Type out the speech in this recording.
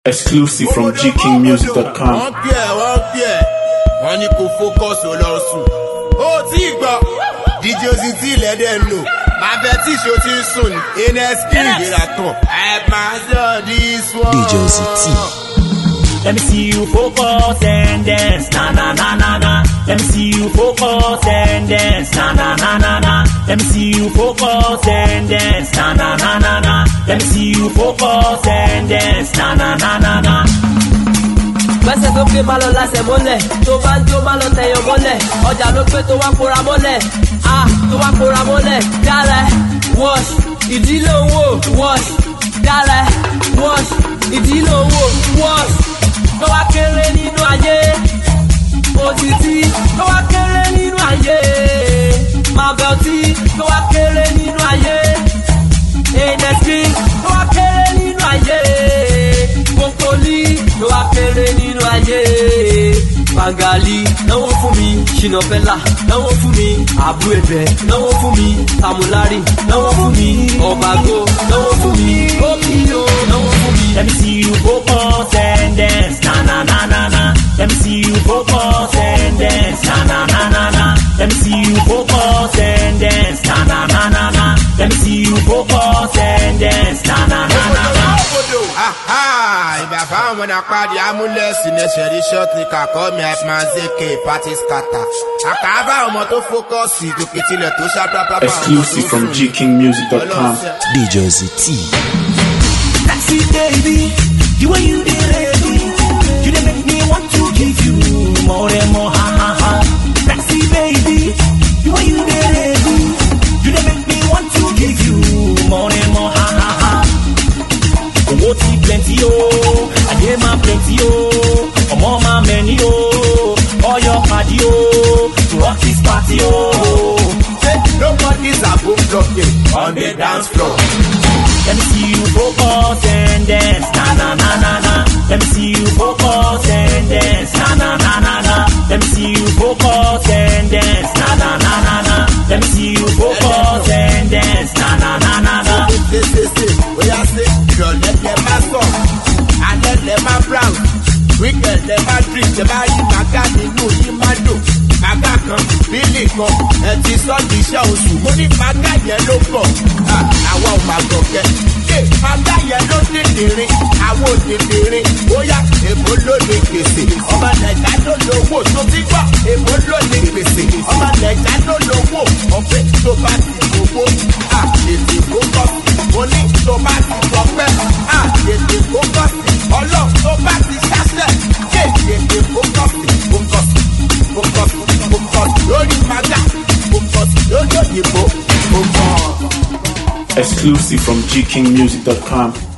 Exclusive from GKingMusic.com. Wọ́n ní kò focus ó lọ sùn. Ó tí gbọ́, DJ Ozzy lẹ́dẹ̀ lò. Bàbá tí ṣo ti ń sùn ní NSP ìràtọ̀. Ẹ máa sọ this one. DJ Ozzy. Let me see you focus and dance, na na na na na. Let me see you focus and dance, na na na na na. Let me see you focus and dance, na na na na na. Let me see you focus and dance, na na na na na. Gbẹ́sẹ̀ tó gbé má lọ lásẹ̀ mọ́lẹ̀, tó bá ń jó má lọ tẹ̀yàn mọ́lẹ̀, ọjà ló gbé tó wá kóra mọ́lẹ̀, tó wá kóra mọ́lẹ̀, dára wash, ìdílé owó wash, dára wash, ìdílé owó wash. Tó wá kéré nínú ayé, òtítí, tó wá kéré nínú ayé, Mabelty, tó wá kéré nínú ayé, NSP, tó wá kéré nínú ayé, Bokoli, tó wá kéré nínú ayé, Bangali, náwó fún mi, Shina Pellar, náwó fún mi, Abu Ebe, náwó fún mi, Tamulari, náwó fún mi, Obago, náwó fún mi, Opio, náwó fún mi. Let me see you focus and dance, na na na na na. Let me see you focus and dance, na na na na na. Let me see you focus and dance, na na na na na. Let me see you focus and dance, na na na na na. Ìgbà fáwọn ọmọ náà pàdé amúlẹ̀sì ní ṣẹ̀rí ṣọ́ọ̀tì kàkọ́ mi àìpmanzéke pàtí skata. Àkàbà ọmọ tó fókọ̀sì gòkè tilẹ̀ tó ṣàpápá. Exclusive from GKingMusic.com. DJ Ozzy. Taxi baby, the way you did ready, you done make me want to give you more and more, ha ha ha. Taxi baby, the way you did ready, you done make me want to give you more and more, ha ha ha. Owó ti plenty oh, ayé máa plenty oh, ọmọ máa many oh, all your party oh, to rock this party oh. Nobody's above blocking on the dance floor. Let me see you focus and dance, na na na na na. Let me see you focus and dance, na na na na na. Let me see you focus and dance, na na na na na. Let me see you focus and dance, na na na na na. Oya say, ìrọ̀lẹ́ lẹ máa sọ̀, alẹ́ lẹ máa brown, weekend lẹ máa drink, lẹ máa yí màgá nínú yí máa dò. Màgá kan, bílì kan, ẹ ti sọ́ di iṣẹ́ oṣù, mo ní màgá yẹn ló pọ̀, àwọn ò máa gọ̀kẹ́. Màgá yẹn ló dìdìrín, àwọn ò dìdìrín, bóyá èbó ló lè gbèsè, ọmọ nàìjà ló lówó tó ti gbọ́, èbó ló lè gbèsè, ọmọ nàìjà ló lówó, ọ̀fẹ́ tó bá ti gbowó, ètè kó kọ́ mo ní tó bá ti gbọ́pẹ́, ètè kó kọ́ sí, ọlọ́run tó bá ti ṣáṣẹ́, ètè kó kọ́ sí, lórí màgá, lórí òyìnbó, Exclusive from GKingMusic.com.